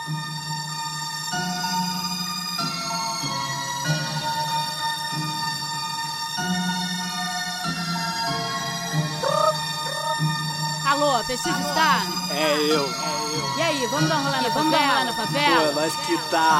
Alô, PX está? É eu. E aí, vamos dar um rolê na favela? Pô, nós que tá.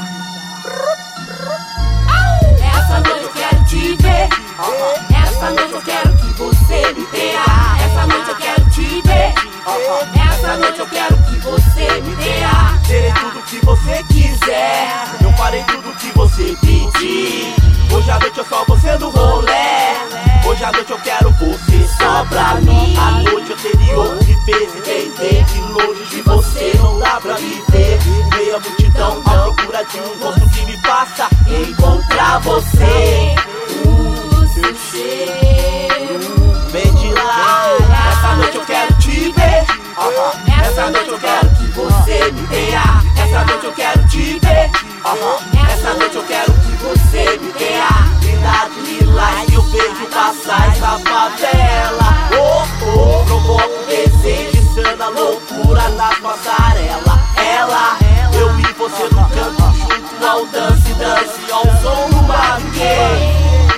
Essa noite eu quero te ver. Essa noite eu quero que você me dê. Essa noite eu quero te ver. Essa noite eu quero que você me dê. Terei tudo que você quiser. Eu farei tudo que você pedir. Hoje à noite eu só vou ser do rolê. Hoje à noite eu quero você só pra mim. A noite anterior me fez entender que longe de você não dá pra viver. Meia multidão à procura de um rosto que me faça encontrar você. O seu cheiro vem de lá. Essa noite eu quero te ver. Essa noite eu quero que você me dê. Essa noite eu quero te ver. Essa noite eu quero que você me dê. Cuidado, lilás, eu vejo passar essa favela. Provoco desejo, insana loucura nas passarelas. Ela, eu e você no canto junto ao dance, dance ao som do barulho.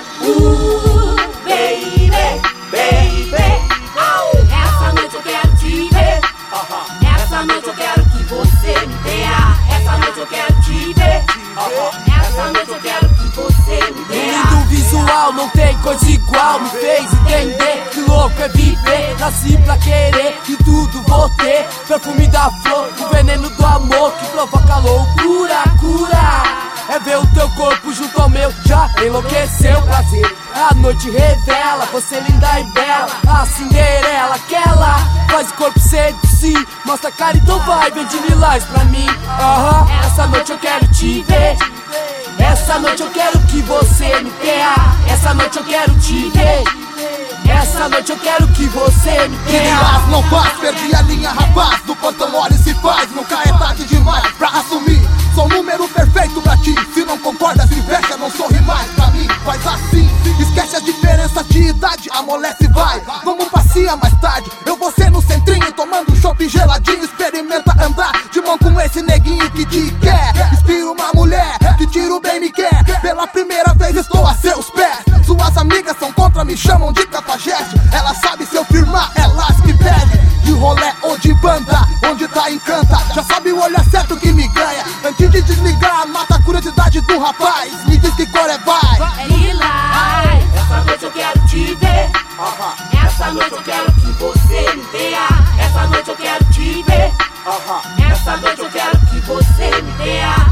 Baby, baby. Essa noite eu quero te ver. Essa noite eu quero que você me dê. Essa noite eu quero te ver. Essa noite eu quero que você me dê. Lindo visual, não tem coisa igual. Me fez entender que louco é viver. Nasci pra querer e tudo vou ter. Perfume da flor, o veneno do amor que provoca loucura, cura. É ver o teu corpo junto ao meu, já enlouqueceu prazer. A noite revela, você linda e bela. A Cinderela, aquela faz o corpo seduzir. Mostra a cara, então vai, vem de lilás pra mim. Essa noite eu quero te ver. Essa noite eu quero que você me dê. Essa noite eu quero te ver. Essa noite eu quero que você me dê. Lilás não faz, perdi a linha, rapaz. Do quanto mole se faz, nunca é tarde demais pra assumir. Sou o número perfeito pra ti. Se não concorda, se fecha, não sorri mais pra mim. Faz assim, esquece as diferenças de idade. Amolece, vai, vamos passear mais tarde. Eu vou ser no centrinho, tomando um chopp geladinho. Experimenta andar de mão com esse neguinho que te quer. Inspira uma mulher que tiro bem me quer. Pela primeira vez estou a seus pés. Suas amigas são contra, me chamam de cafajeste. Ela sabe se eu firmar, elas que pedem. De rolé ou de banda, onde tá encanta. Já sabe o olhar certo que me ganha. Antes de desligar, mata a curiosidade do rapaz. Me diz que cor é vai. É lilás. Essa noite eu quero te ver. Essa noite eu quero que você me dê. Essa noite eu quero te ver. Essa noite eu quero que você me dê.